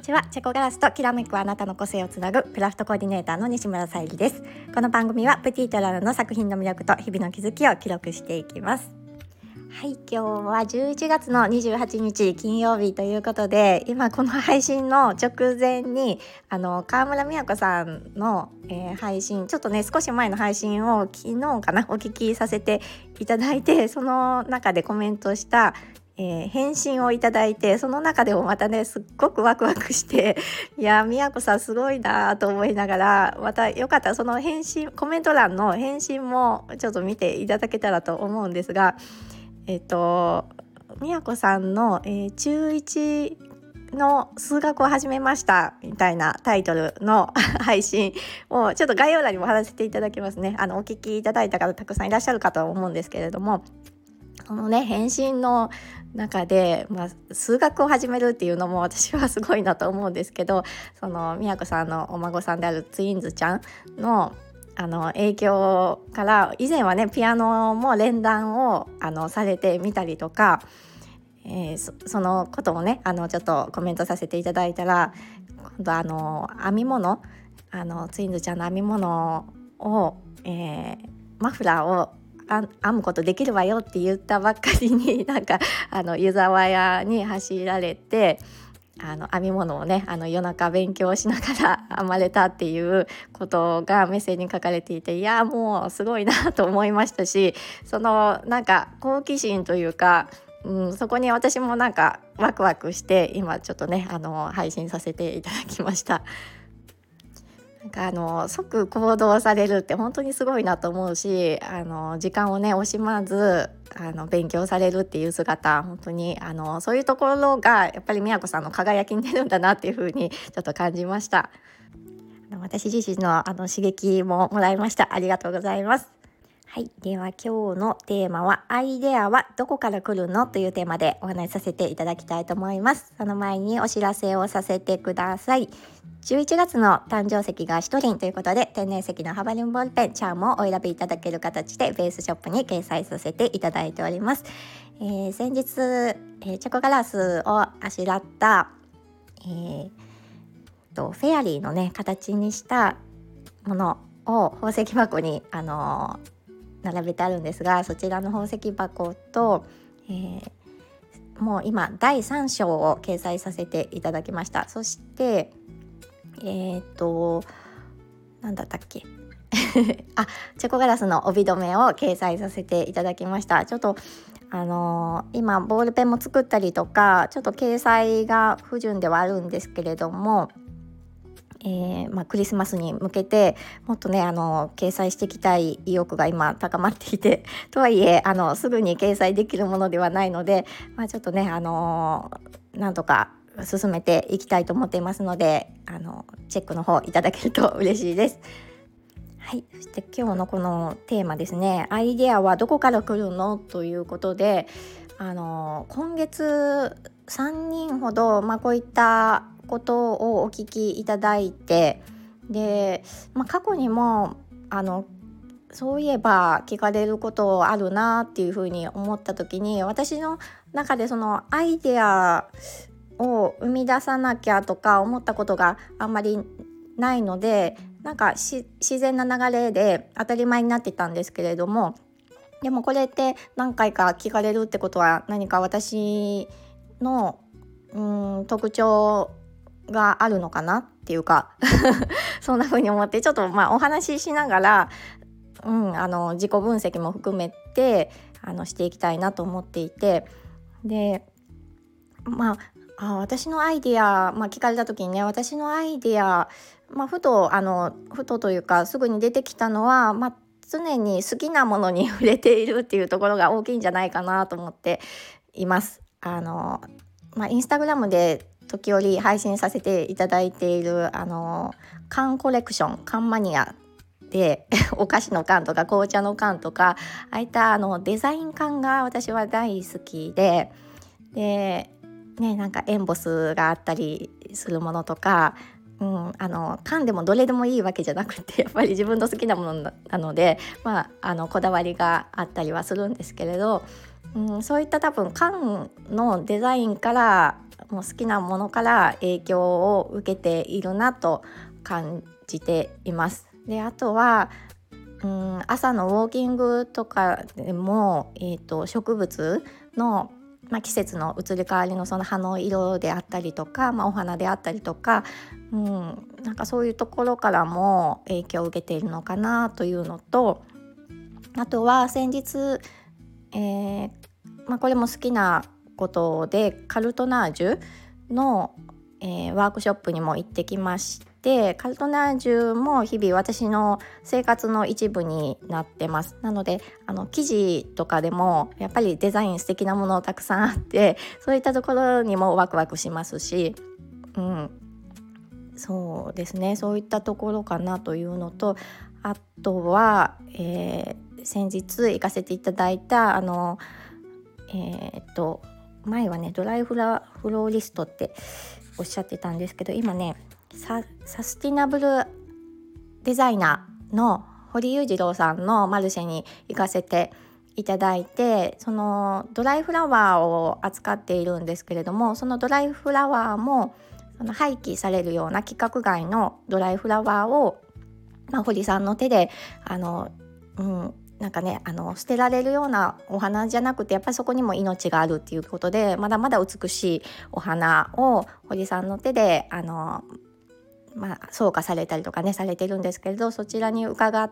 にちは。チェコガラスときらめくあなたの個性をつなぐクラフトコーディネーターの西村さゆりです。この番組はプティートララの作品の魅力と日々の気づきを記録していきます。はい、今日は11月の28日金曜日ということで、今この配信の直前に川村美和子さんの、配信、ちょっとね少し前の配信を昨日かなお聞きさせていただいて、その中でコメントした返信をいただいて、その中でもまたねすっごくワクワクして、いやみやこさんすごいなと思いながら、またよかったらその返信、コメント欄の返信もちょっと見ていただけたらと思うんですが、みやこさんの、中1の数学を始めましたみたいなタイトルの配信をちょっと概要欄にも貼らせていただきますね。お聞きいただいた方たくさんいらっしゃるかと思うんですけれども、このね返信の中で、数学を始めるっていうのも私はすごいなと思うんですけど、そのみやこさんのお孫さんであるツインズちゃんの影響から、以前はねピアノも連弾をされてみたりとか、そのこともねちょっとコメントさせていただいたら、今度編み物、ツインズちゃんの編み物を、マフラーを編むことできるわよって言ったばっかりに、なんか湯沢屋に走られて編み物をね夜中勉強しながら編まれたっていうことがメッセージに書かれていて、いやもうすごいなと思いましたし、そのなんか好奇心というか、そこに私もなんかワクワクして、今ちょっとね配信させていただきました。なんか即行動されるって本当にすごいなと思うし、時間をね惜しまず勉強されるっていう姿、本当にそういうところがやっぱりみやこさんの輝きに出るんだなっていうふうにちょっと感じました。私自身の刺激ももらいました。ありがとうございます。はい、では今日のテーマは、アイデアはどこから来るのというテーマでお話しさせていただきたいと思います。その前にお知らせをさせてください。11月の誕生石がシトリンということで、天然石のハバリンボールペンチャームをお選びいただける形でベースショップに掲載させていただいております。先日、チョコガラスをあしらった、フェアリーのね形にしたものを宝石箱に並べてあるんですが、そちらの宝石箱と、もう今第3章を掲載させていただきました。そしてなんだったっけチョコガラスの帯留めを掲載させていただきました。ちょっと今ボールペンも作ったりとか、ちょっと掲載が不順ではあるんですけれども、クリスマスに向けてもっとね掲載していきたい意欲が今高まっていて、とはいえすぐに掲載できるものではないので、ちょっとねなんとか進めていきたいと思っていますので、チェックの方いただけると嬉しいです。はい、そして今日のこのテーマですね、アイデアはどこから来るのということで、今月3人ほど、こういったことをお聞きいただいて、で、過去にもそういえば聞かれることあるなっていうふうに思った時に、私の中でそのアイデアを生み出さなきゃとか思ったことがあんまりないので、なんか自然な流れで当たり前になってたんですけれども、でもこれって何回か聞かれるってことは、何か私の特徴があるのかなっていうかそんな風に思って、ちょっとお話ししながら、自己分析も含めてしていきたいなと思っていて、で私のアイデア、聞かれた時にね、私のアイデア、ふとというかすぐに出てきたのは、常に好きなものに触れているっていうところが大きいんじゃないかなと思っています。インスタグラムで時折配信させていただいている缶コレクション、缶マニアでお菓子の缶とか紅茶の缶とか、ああいったデザイン缶が私は大好きで、なんかエンボスがあったりするものとか、缶でもどれでもいいわけじゃなくて、やっぱり自分の好きなものなので、こだわりがあったりはするんですけれど、そういった多分缶のデザインからもう好きなものから影響を受けているなと感じています。であとは朝のウォーキングとかでも、植物の、季節の移り変わりのその葉の色であったりとか、お花であったりとか、なんかそういうところからも影響を受けているのかなというのと、あとは先日、これも好きなことでカルトナージュの、ワークショップにも行ってきまして、カルトナージュも日々私の生活の一部になってます。なので生地とかでもやっぱりデザイン素敵なものたくさんあって、そういったところにもワクワクしますし、そうですね、そういったところかなというのと、あとは、先日行かせていただいた前はねドライフローリストっておっしゃってたんですけど、今ねサスティナブルデザイナーの堀裕次郎さんのマルシェに行かせていただいて、そのドライフラワーを扱っているんですけれども、そのドライフラワーも廃棄されるような規格外のドライフラワーを、堀さんの手でなんかね捨てられるようなお花じゃなくて、やっぱりそこにも命があるっていうことで、まだまだ美しいお花を堀さんの手で送花されたりとかねされてるんですけれど、そちらに伺って、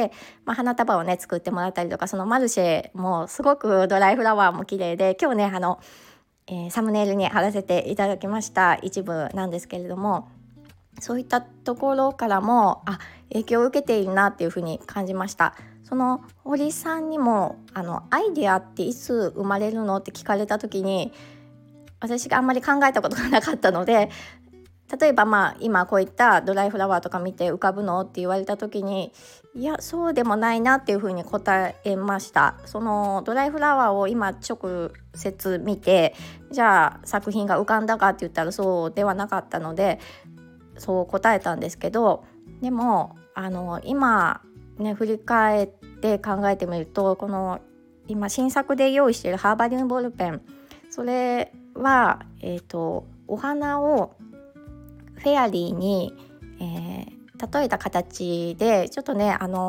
花束をね作ってもらったりとか、そのマルシェもすごくドライフラワーも綺麗で、今日ねサムネイルに貼らせていただきました一部なんですけれども、そういったところからも影響を受けているなっていうふうに感じました。その堀さんにもアイデアっていつ生まれるのって聞かれた時に、私があんまり考えたことがなかったので、例えば今こういったドライフラワーとか見て浮かぶのって言われた時に、いやそうでもないなっていうふうに答えました。そのドライフラワーを今直接見て、じゃあ作品が浮かんだかって言ったらそうではなかったので、そう答えたんですけど、でも今ね振り返って考えてみると、この今新作で用意しているハーバリウムボールペン、それは、お花をフェアリーに、例えた形で、ちょっとね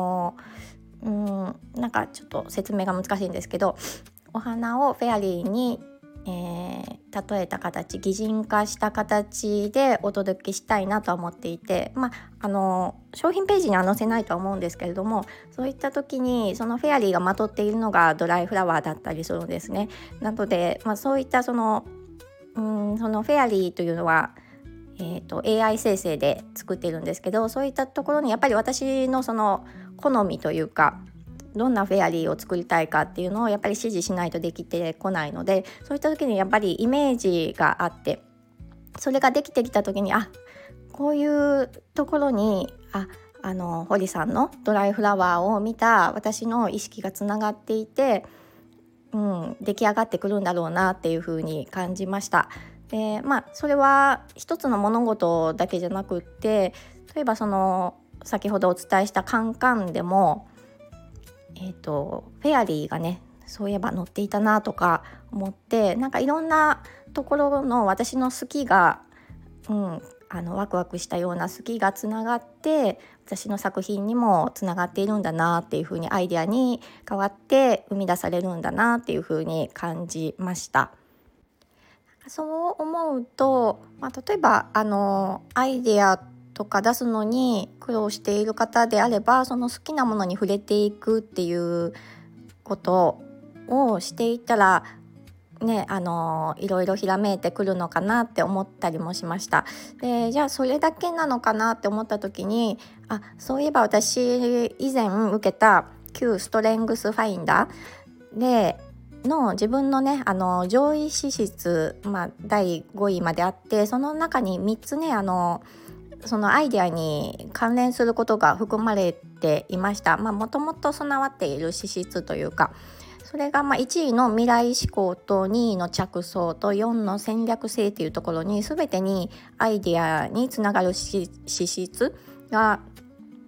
なんかちょっと説明が難しいんですけど、お花をフェアリーに例えた形、擬人化した形でお届けしたいなと思っていて、商品ページには載せないとは思うんですけれども、そういった時にそのフェアリーがまとっているのがドライフラワーだったりするんですね。なので、そういったそのフェアリーというのは、AI 生成で作っているんですけど、そういったところにやっぱり私のその好みというか、どんなフェアリーを作りたいかっていうのをやっぱり指示しないとできてこないので、そういった時にやっぱりイメージがあって、それができてきた時にこういうところに堀さんのドライフラワーを見た私の意識がつながっていて、出来上がってくるんだろうなっていう風に感じました。でそれは一つの物事だけじゃなくって、例えば先ほどお伝えしたカンカンでもフェアリーがねそういえば乗っていたなとか思って、なんかいろんなところの私の好きが、ワクワクしたような好きがつながって私の作品にもつながっているんだなっていう風に、アイデアに変わって生み出されるんだなっていう風に感じました。そう思うと、例えばアイデアとか出すのに苦労している方であれば、その好きなものに触れていくっていうことをしていったらね、いろいろひらめいてくるのかなって思ったりもしました。で、じゃあそれだけなのかなって思った時に、そういえば私以前受けた旧ストレングスファインダーでの自分のね上位資質、第5位まであって、その中に3つねそのアイデアに関連することが含まれていました。もともと備わっている資質というか、それが1位の未来志向と2位の着想と4の戦略性というところに、全てにアイデアにつながる資質が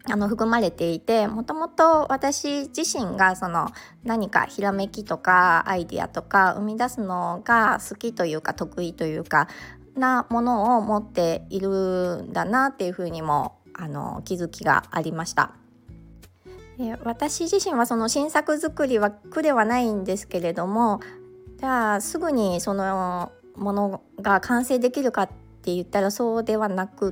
含まれていて、もともと私自身が何かひらめきとかアイディアとか生み出すのが好きというか得意というかなものを持っているんだなっていうふうにも気づきがありました。で、私自身はその新作作りは苦ではないんですけれども、じゃあすぐにそのものが完成できるかって言ったらそうではなくって、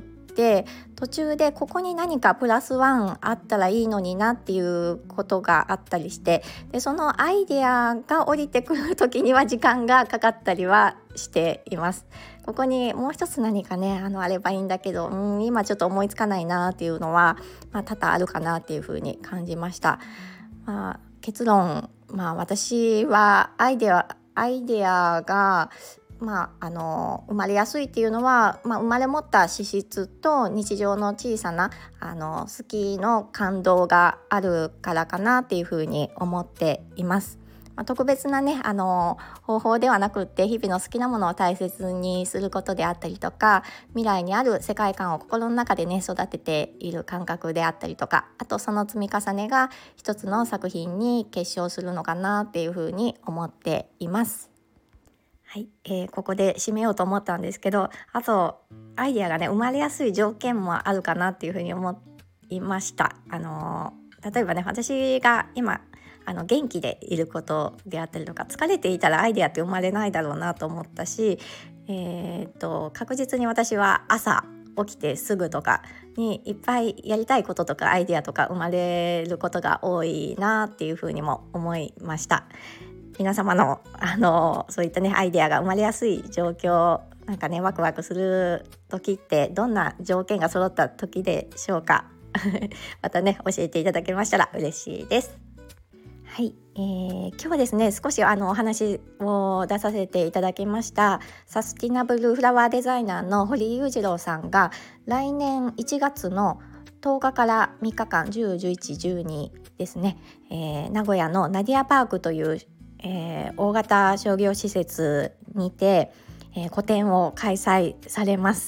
途中でここに何かプラスワンあったらいいのになっていうことがあったりして、でそのアイデアが降りてくる時には時間がかかったりはしています。ここにもう一つ何かねあればいいんだけど、今ちょっと思いつかないなっていうのは、多々あるかなっていうふうに感じました。結論、私はアイデアが生まれやすいっていうのは、生まれ持った資質と日常の小さな好きの感動があるからかなっていうふうに思っています。特別なね方法ではなくって、日々の好きなものを大切にすることであったりとか、未来にある世界観を心の中でね育てている感覚であったりとか、あとその積み重ねが一つの作品に結晶するのかなっていうふうに思っています。はい、ここで締めようと思ったんですけど、あとアイデアがね生まれやすい条件もあるかなっていうふうに思いました。例えばね、私が今元気でいることであったりとか、疲れていたらアイデアって生まれないだろうなと思ったし、確実に私は朝起きてすぐとかにいっぱいやりたいこととかアイデアとか生まれることが多いなっていうふうにも思いました。皆様のそういったねアイデアが生まれやすい状況、なんかねワクワクする時ってどんな条件が揃った時でしょうかまたね教えていただけましたら嬉しいです。はい、今日はですね少しお話を出させていただきましたサスティナブルフラワーデザイナーの堀井裕次郎さんが来年1月の10日から3日間10、11、12ですね、名古屋のナディアパークという大型商業施設にて、個展を開催されます。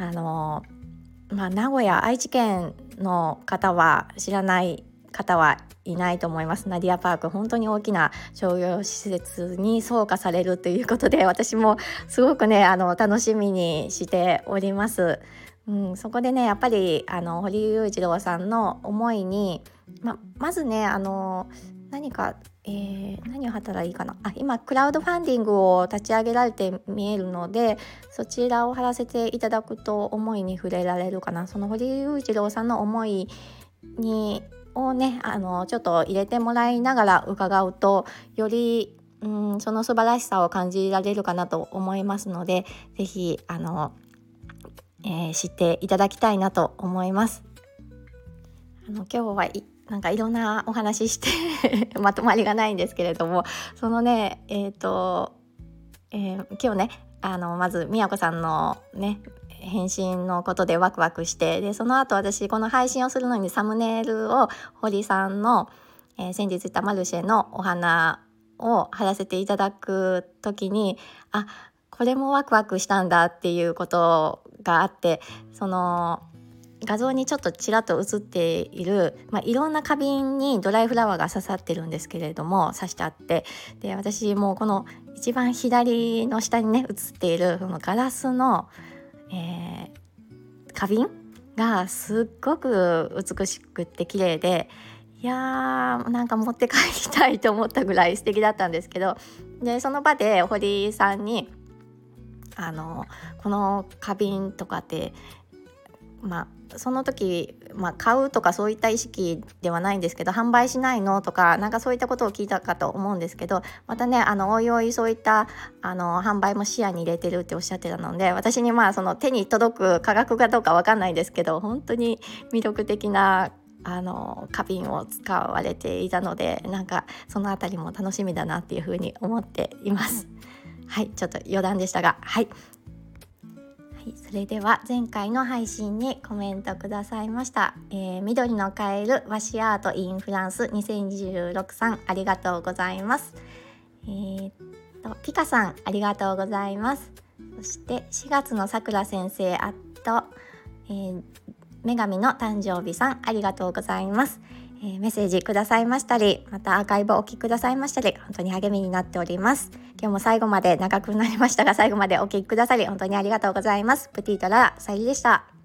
名古屋、愛知県の方は知らない方はいないと思います。ナディアパーク、本当に大きな商業施設に昇華されるということで、私もすごくね楽しみにしております。そこでねやっぱり堀井裕次郎さんの思いに、まずね何か、何を貼ったらいいかな。今クラウドファンディングを立ち上げられて見えるので、そちらを貼らせていただくと思いに触れられるかな。その堀井裕次郎さんの思いをねちょっと入れてもらいながら伺うと、よりその素晴らしさを感じられるかなと思いますので、ぜひ知っていただきたいなと思います。今日はなんかいろんなお話ししてまとまりがないんですけれども、そのね今日ねまずみやこさんのね返信のことでワクワクして、でその後私この配信をするのにサムネイルを堀さんの、先日言ったマルシェのお花を貼らせていただく時に、これもワクワクしたんだっていうことがあって、その画像にちょっとちらっと映っている、いろんな花瓶にドライフラワーが刺さってるんですけれども、刺してあって、で私もこの一番左の下にね映っているこのガラスの、花瓶がすっごく美しくって綺麗で、いやーなんか持って帰りたいと思ったぐらい素敵だったんですけど、でその場で堀井さんにこの花瓶とかってその時、買うとかそういった意識ではないんですけど、販売しないのとかなんかそういったことを聞いたかと思うんですけど、またねおいおいそういった販売も視野に入れてるっておっしゃってたので、私にその手に届く価格かどうかわかんないですけど、本当に魅力的な花瓶を使われていたので、なんかそのあたりも楽しみだなっていうふうに思っています。はい、ちょっと余談でしたが、それでは前回の配信にコメントくださいました、緑のカエル和紙アートインフランス2026さんありがとうございます。ピカさんありがとうございます。そして4月のさくら先生女神の誕生日さん、ありがとうございます。メッセージくださいましたり、またアーカイブをお聞きくださいましたり、本当に励みになっております。今日も最後まで長くなりましたが、最後までお聞きくださり本当にありがとうございます。プティとララさゆりでした。